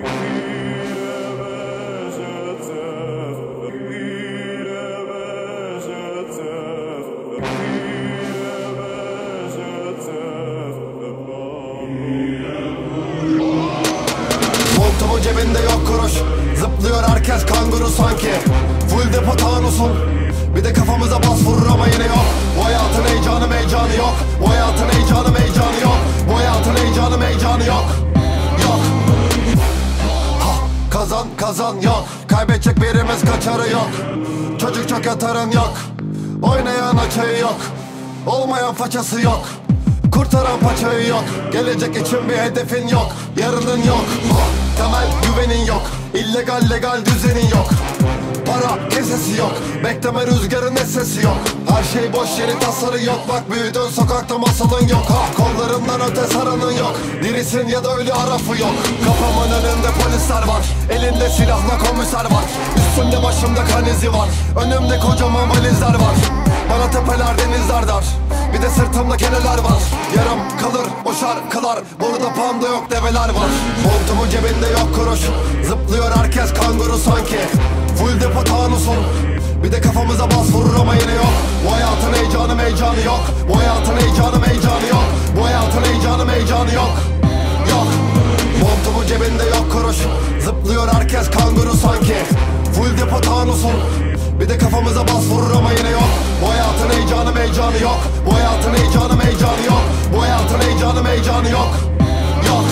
Montumun cebinde yok kuruş, zıplıyor herkes kanguru sanki. Full depo tanusun, bir de kafamıza bas vurur ama yine yok. Bu hayatın heyecanı meycanı yok. Bu hayatın heyecanı meycanı yok. Bu hayatın heyecanı meycanı yok. Yok. Ha, kazan kazan yok. Kaybedecek birimiz kaçarı yok. Çocuk çok yatarın yok. Oynayan açayı yok. Olmayan façası yok. Kurtaran paçayı yok. Gelecek için bir hedefin yok. Yarının yok. Temel güvenin yok. İllegal legal düzenin yok. Para kesesi yok. Bekleme rüzgarın sesi yok. Her şey boş yeri tasarı yok. Bak büyüdün sokakta masalın yok. Ha, kollarından öte saranın yok. Dirisin ya da ölü harafı yok. Kafamın önünde polisler var. Elinde silahla komiser var. Üstümde başımda kan izi var. Önümde kocaman valizler var. Bana tepeler denizler dar. Bir de sırtımda keneler var. Yarım kalır o şarkılar. Burada panda yok develer var. Montumun cebinde yok kuruş. Zıplıyor herkes kanguru sanki. Full depo tanusun, bir de kafamıza bas vurur ama yine yok. Bu hayatın heyecanı meycanı yok. Bu hayatın heyecanı meycanı yok. Bu hayatın heyecanı meycanı yok. Yok. Montumun cebinde yok kuruş. Zıplıyor herkes kanguru sanki. Full depo tanusun, bir de kafamıza bas vurur ama yine yok. Bu hayatın heyecanı meycanı yok. Bu hayatın heyecanı meycanı yok. Bu hayatın heyecanı meycanı yok. Yok.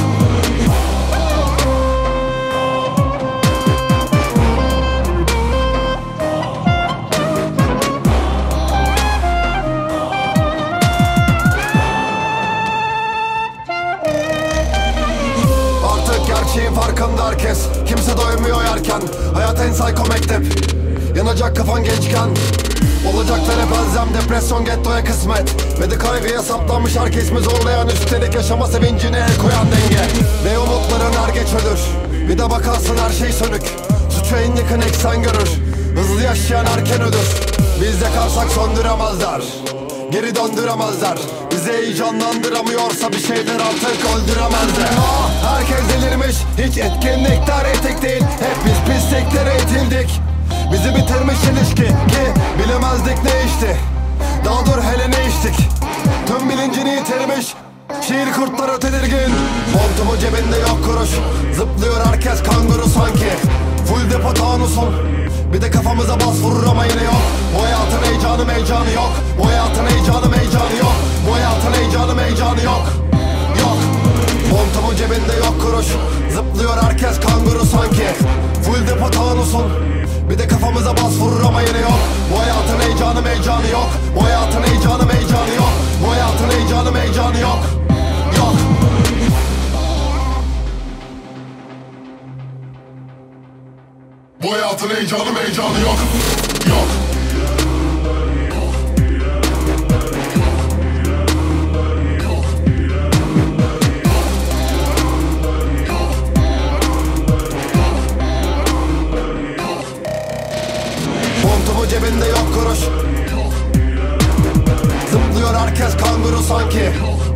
Gerçeğin farkında herkes. Kimse doymuyor yerken. Hayat en psycho mektep. Yanacak kafan gençken. Olacaklar hep elzem. Depresyon gettoya kısmet. Ve de kaygıya saplanmış herkes mi zorlayan. Üstelik yaşama sevincine el koyan denge. Ve umutların er geç ölür. Bir de bakarsın her şey sönük. Suçu en yakın eksen görür. Hızlı yaşayan erken ölür. Biz yakarsak söndüremezler. Geri döndüremezler. Bizi heyecanlandıramıyorsa bir şeyler artık öldüremezler. Herkes delirmiş, hiç etkinlikler etik değil. Hep biz pisliklere itildik. Bizi bitirmiş ilişki ki bilemezdik ne içti. Daha dur hele ne içtik. Tüm bilincini yitirmiş. Şiir kurtları tedirgin. Montumun cebinde yok kuruş. Zıplıyor herkes kanguru sanki. Full depo tanusun, bir de kafamıza bas vurur ama yine yok. Bu hayatın heyecanı meycanı yok. Bu hayatın heyecanı meycanı yok. Bu hayatın heyecanı meycanı yok. Yok. Montumun cebinde yok kuruş. Zıplıyor herkes kanguru sanki. Full depo tanusun, bir de kafamıza bas vurur ama yine yok. Bu hayatın heyecanı meycanı yok. Bu hayatın heyecanı meycanı yok. Bu hayatın heyecanı meycanı yok. Yok. Bu hayatın heyecanı meycanı yok. Yok. Montumun cebinde yok kuruş. Zıplıyor herkes kanguru sanki.